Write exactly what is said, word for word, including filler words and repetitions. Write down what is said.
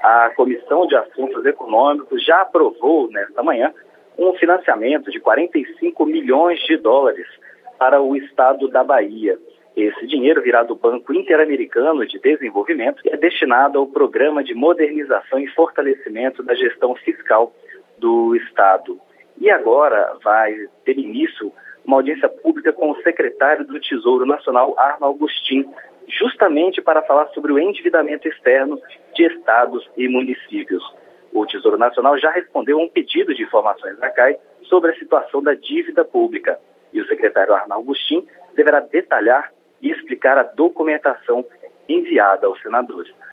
A Comissão de Assuntos Econômicos já aprovou, nesta manhã, um financiamento de quarenta e cinco milhões de dólares para o estado da Bahia. Esse dinheiro virá do Banco Interamericano de Desenvolvimento e é destinado ao Programa de Modernização e Fortalecimento da Gestão Fiscal do Estado. E agora vai ter início uma audiência pública com o secretário do Tesouro Nacional, Arnaldo Agostinho, justamente para falar sobre o endividamento externo de estados e municípios. O Tesouro Nacional já respondeu a um pedido de informações da C A I sobre a situação da dívida pública. E o secretário Arnaldo Agostinho deverá detalhar e explicar a documentação enviada aos senadores.